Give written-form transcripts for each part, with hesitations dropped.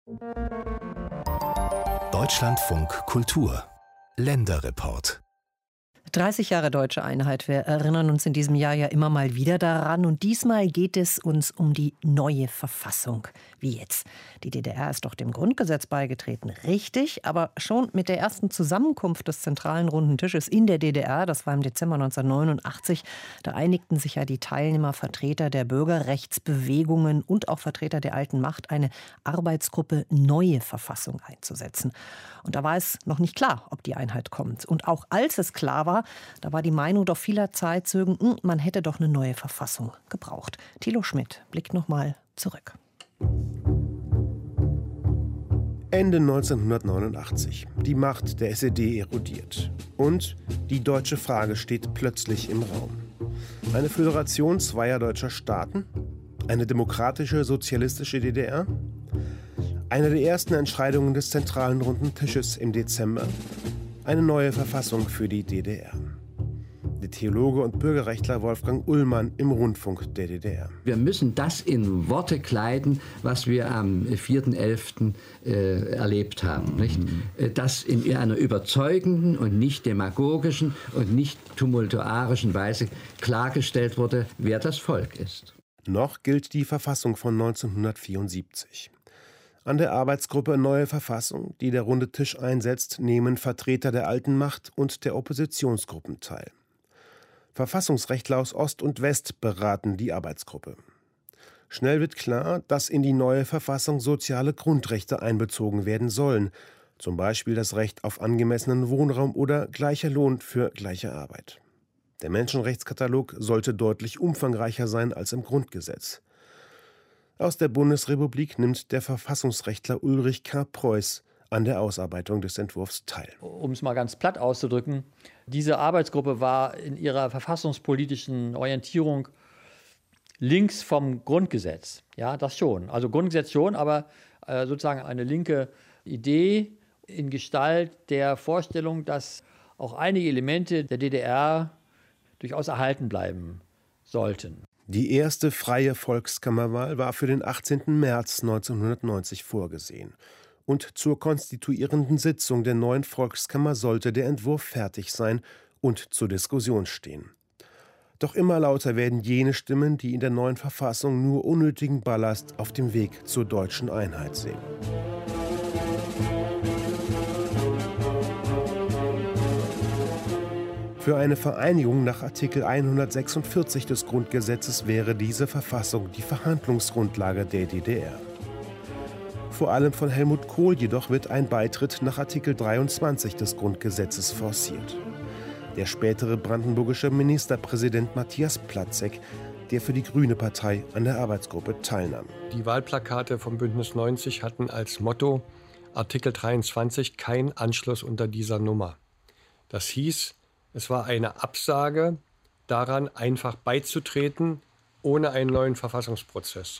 Deutschlandfunk Kultur Länderreport 30 Jahre deutsche Einheit. Wir erinnern uns in diesem Jahr ja immer mal wieder daran. Und diesmal geht es uns um die neue Verfassung. Wie jetzt? Die DDR ist doch dem Grundgesetz beigetreten. Richtig, aber schon mit der ersten Zusammenkunft des Zentralen Runden Tisches in der DDR, das war im Dezember 1989, da einigten sich ja die Teilnehmer, Vertreter der Bürgerrechtsbewegungen und auch Vertreter der alten Macht, eine Arbeitsgruppe neue Verfassung einzusetzen. Und da war es noch nicht klar, ob die Einheit kommt. Und auch als es klar war, da war die Meinung doch vieler Zeitzeugen, man hätte doch eine neue Verfassung gebraucht. Thilo Schmidt blickt noch mal zurück. Ende 1989. Die Macht der SED erodiert. Und die deutsche Frage steht plötzlich im Raum. Eine Föderation zweier deutscher Staaten? Eine demokratische, sozialistische DDR? Eine der ersten Entscheidungen des Zentralen Runden Tisches im Dezember. Eine neue Verfassung für die DDR. Der Theologe und Bürgerrechtler Wolfgang Ullmann im Rundfunk der DDR. Wir müssen das in Worte kleiden, was wir am 4.11. Erlebt haben. Nicht? Dass in einer überzeugenden und nicht demagogischen und nicht tumultuarischen Weise klargestellt wurde, wer das Volk ist. Noch gilt die Verfassung von 1974. An der Arbeitsgruppe Neue Verfassung, die der Runde Tisch einsetzt, nehmen Vertreter der alten Macht und der Oppositionsgruppen teil. Verfassungsrechtler aus Ost und West beraten die Arbeitsgruppe. Schnell wird klar, dass in die neue Verfassung soziale Grundrechte einbezogen werden sollen, zum Beispiel das Recht auf angemessenen Wohnraum oder gleicher Lohn für gleiche Arbeit. Der Menschenrechtskatalog sollte deutlich umfangreicher sein als im Grundgesetz. Aus der Bundesrepublik nimmt der Verfassungsrechtler Ulrich K. Preuß an der Ausarbeitung des Entwurfs teil. Um es mal ganz platt auszudrücken, diese Arbeitsgruppe war in ihrer verfassungspolitischen Orientierung links vom Grundgesetz. Ja, das schon. Also Grundgesetz schon, aber sozusagen eine linke Idee in Gestalt der Vorstellung, dass auch einige Elemente der DDR durchaus erhalten bleiben sollten. Die erste freie Volkskammerwahl war für den 18. März 1990 vorgesehen. Und zur konstituierenden Sitzung der neuen Volkskammer sollte der Entwurf fertig sein und zur Diskussion stehen. Doch immer lauter werden jene Stimmen, die in der neuen Verfassung nur unnötigen Ballast auf dem Weg zur deutschen Einheit sehen. Für eine Vereinigung nach Artikel 146 des Grundgesetzes wäre diese Verfassung die Verhandlungsgrundlage der DDR. Vor allem von Helmut Kohl jedoch wird ein Beitritt nach Artikel 23 des Grundgesetzes forciert. Der spätere brandenburgische Ministerpräsident Matthias Platzek, der für die Grüne Partei an der Arbeitsgruppe teilnahm. Die Wahlplakate vom Bündnis 90 hatten als Motto Artikel 23 kein Anschluss unter dieser Nummer. Das hieß, es war eine Absage daran, einfach beizutreten, ohne einen neuen Verfassungsprozess.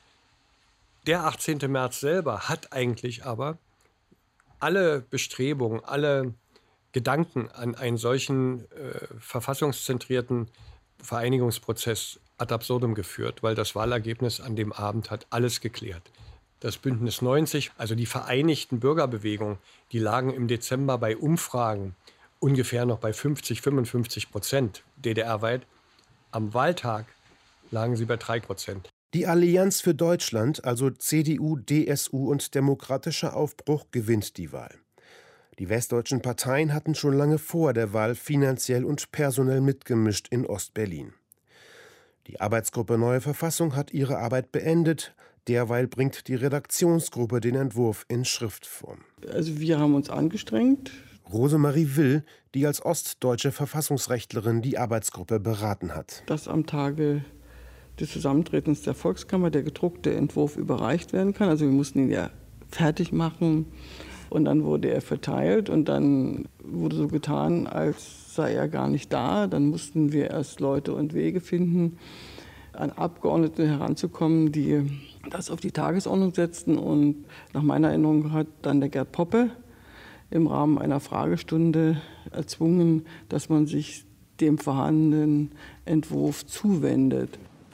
Der 18. März selber hat eigentlich aber alle Bestrebungen, alle Gedanken an einen solchen verfassungszentrierten Vereinigungsprozess ad absurdum geführt, weil das Wahlergebnis an dem Abend hat alles geklärt. Das Bündnis 90, also die vereinigten Bürgerbewegungen, die lagen im Dezember bei Umfragen ungefähr noch bei 50-55% DDR-weit. Am Wahltag lagen sie bei 3%. Die Allianz für Deutschland, also CDU, DSU und Demokratischer Aufbruch, gewinnt die Wahl. Die westdeutschen Parteien hatten schon lange vor der Wahl finanziell und personell mitgemischt in Ostberlin. Die Arbeitsgruppe Neue Verfassung hat ihre Arbeit beendet. Derweil bringt die Redaktionsgruppe den Entwurf in Schriftform. Also wir haben uns angestrengt. Rosemarie Will, die als ostdeutsche Verfassungsrechtlerin die Arbeitsgruppe beraten hat. Dass am Tage des Zusammentretens der Volkskammer der gedruckte Entwurf überreicht werden kann. Also wir mussten ihn ja fertig machen und dann wurde er verteilt und dann wurde so getan, als sei er gar nicht da. Dann mussten wir erst Leute und Wege finden, an Abgeordnete heranzukommen, die das auf die Tagesordnung setzten. Und nach meiner Erinnerung hat dann der Gerd Poppe im Rahmen einer Fragestunde erzwungen, dass man sich dem vorhandenen Entwurf zuwendet.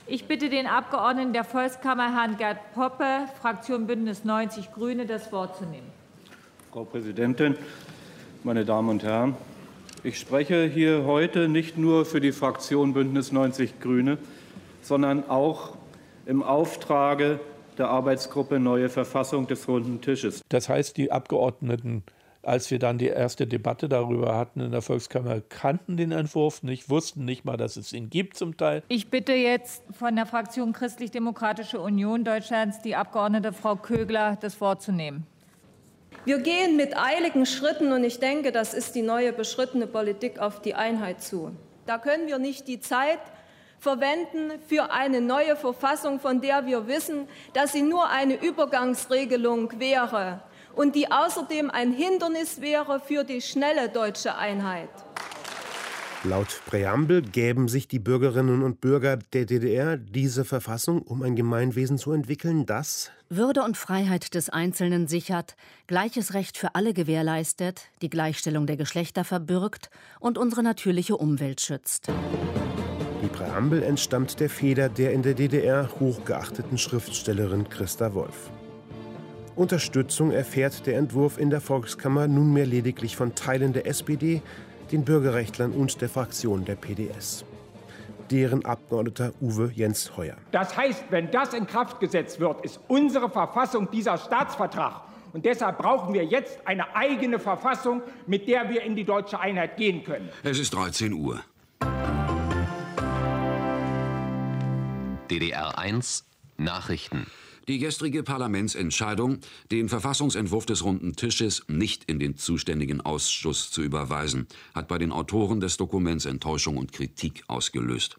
Ich bitte den Abgeordneten der Volkskammer, Herrn Gerd Poppe, Fraktion Bündnis 90 Grüne, das Wort zu nehmen. Frau Präsidentin, meine Damen und Herren! Ich spreche hier heute nicht nur für die Fraktion Bündnis 90 Grüne, sondern auch im Auftrage der Arbeitsgruppe Neue Verfassung des Runden Tisches. Das heißt, die Abgeordneten, als wir dann die erste Debatte darüber hatten in der Volkskammer, kannten den Entwurf nicht, wussten nicht mal, dass es ihn gibt zum Teil. Ich bitte jetzt von der Fraktion Christlich-Demokratische Union Deutschlands die Abgeordnete Frau Kögler, das Wort zu nehmen. Wir gehen mit eiligen Schritten, und ich denke, das ist die neue beschrittene Politik, auf die Einheit zu. Da können wir nicht die Zeit verwenden für eine neue Verfassung, von der wir wissen, dass sie nur eine Übergangsregelung wäre und die außerdem ein Hindernis wäre für die schnelle deutsche Einheit. Laut Präambel gäben sich die Bürgerinnen und Bürger der DDR diese Verfassung, um ein Gemeinwesen zu entwickeln, das Würde und Freiheit des Einzelnen sichert, gleiches Recht für alle gewährleistet, die Gleichstellung der Geschlechter verbürgt und unsere natürliche Umwelt schützt. Die Präambel entstammt der Feder der in der DDR hochgeachteten Schriftstellerin Christa Wolf. Unterstützung erfährt der Entwurf in der Volkskammer nunmehr lediglich von Teilen der SPD, den Bürgerrechtlern und der Fraktion der PDS. Deren Abgeordneter Uwe Jens Heuer. Das heißt, wenn das in Kraft gesetzt wird, ist unsere Verfassung dieser Staatsvertrag. Und deshalb brauchen wir jetzt eine eigene Verfassung, mit der wir in die deutsche Einheit gehen können. Es ist 13 Uhr. DDR 1 Nachrichten. Die gestrige Parlamentsentscheidung, den Verfassungsentwurf des Runden Tisches nicht in den zuständigen Ausschuss zu überweisen, hat bei den Autoren des Dokuments Enttäuschung und Kritik ausgelöst.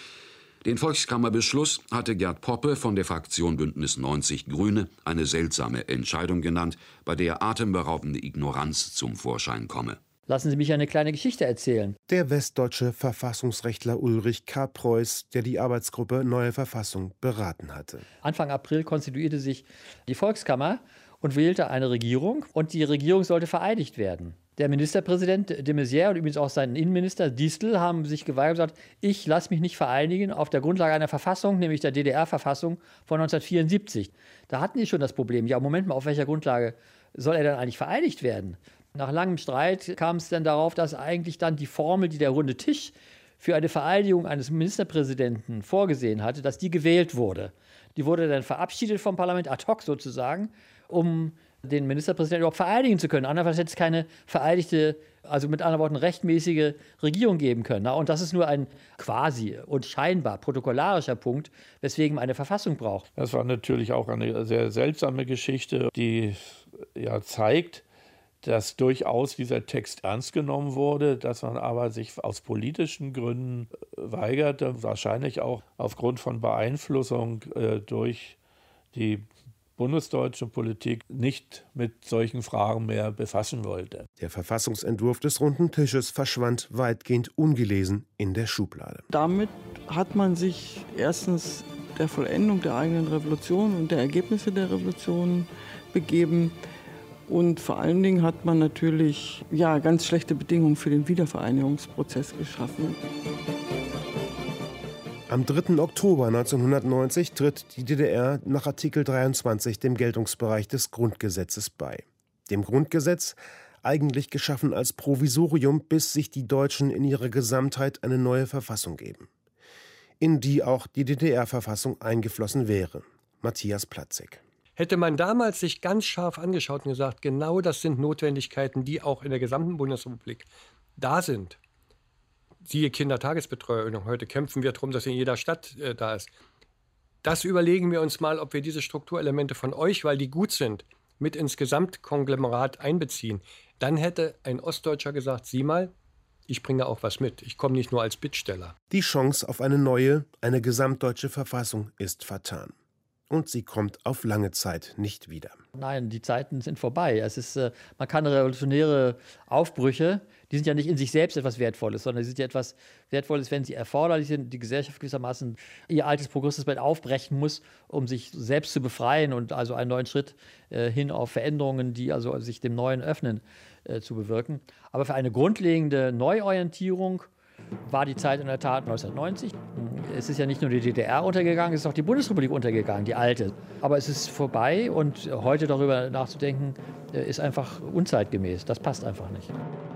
Den Volkskammerbeschluss hatte Gerd Poppe von der Fraktion Bündnis 90 Grüne eine seltsame Entscheidung genannt, bei der atemberaubende Ignoranz zum Vorschein komme. Lassen Sie mich eine kleine Geschichte erzählen. Der westdeutsche Verfassungsrechtler Ulrich K. Preuß, der die Arbeitsgruppe Neue Verfassung beraten hatte. Anfang April konstituierte sich die Volkskammer und wählte eine Regierung. Und die Regierung sollte vereidigt werden. Der Ministerpräsident de Maizière und übrigens auch sein Innenminister Distel haben sich geweigert und gesagt, ich lasse mich nicht vereinigen auf der Grundlage einer Verfassung, nämlich der DDR-Verfassung von 1974. Da hatten die schon das Problem, ja, Moment mal, auf welcher Grundlage soll er dann eigentlich vereidigt werden? Nach langem Streit kam es dann darauf, dass eigentlich dann die Formel, die der Runde Tisch für eine Vereidigung eines Ministerpräsidenten vorgesehen hatte, dass die gewählt wurde. Die wurde dann verabschiedet vom Parlament, ad hoc sozusagen, um den Ministerpräsidenten überhaupt vereidigen zu können. Andernfalls hätte es keine vereidigte, also mit anderen Worten rechtmäßige Regierung geben können. Und das ist nur ein quasi und scheinbar protokollarischer Punkt, weswegen man eine Verfassung braucht. Das war natürlich auch eine sehr seltsame Geschichte, die ja zeigt, dass durchaus dieser Text ernst genommen wurde, dass man aber sich aus politischen Gründen weigerte, wahrscheinlich auch aufgrund von Beeinflussung durch die bundesdeutsche Politik nicht mit solchen Fragen mehr befassen wollte. Der Verfassungsentwurf des Runden Tisches verschwand weitgehend ungelesen in der Schublade. Damit hat man sich erstens der Vollendung der eigenen Revolution und der Ergebnisse der Revolution begeben. Und vor allen Dingen hat man natürlich ganz schlechte Bedingungen für den Wiedervereinigungsprozess geschaffen. Am 3. Oktober 1990 tritt die DDR nach Artikel 23 dem Geltungsbereich des Grundgesetzes bei. Dem Grundgesetz, eigentlich geschaffen als Provisorium, bis sich die Deutschen in ihrer Gesamtheit eine neue Verfassung geben, in die auch die DDR-Verfassung eingeflossen wäre. Matthias Platzek. Hätte man damals sich ganz scharf angeschaut und gesagt, genau das sind Notwendigkeiten, die auch in der gesamten Bundesrepublik da sind. Siehe Kindertagesbetreuung. Heute kämpfen wir darum, dass in jeder Stadt da ist. Das überlegen wir uns mal, ob wir diese Strukturelemente von euch, weil die gut sind, mit ins Gesamtkonglomerat einbeziehen. Dann hätte ein Ostdeutscher gesagt, sieh mal, ich bringe auch was mit. Ich komme nicht nur als Bittsteller. Die Chance auf eine neue, eine gesamtdeutsche Verfassung ist vertan. Und sie kommt auf lange Zeit nicht wieder. Nein, die Zeiten sind vorbei. Man kann revolutionäre Aufbrüche, die sind ja nicht in sich selbst etwas Wertvolles, sondern sie sind ja etwas Wertvolles, wenn sie erforderlich sind, die Gesellschaft gewissermaßen ihr altes Progressivbild aufbrechen muss, um sich selbst zu befreien und also einen neuen Schritt hin auf Veränderungen, die also sich dem Neuen öffnen, zu bewirken. Aber für eine grundlegende Neuorientierung war die Zeit in der Tat 1990. Es ist ja nicht nur die DDR untergegangen, es ist auch die Bundesrepublik untergegangen, die alte. Aber es ist vorbei und heute darüber nachzudenken, ist einfach unzeitgemäß. Das passt einfach nicht.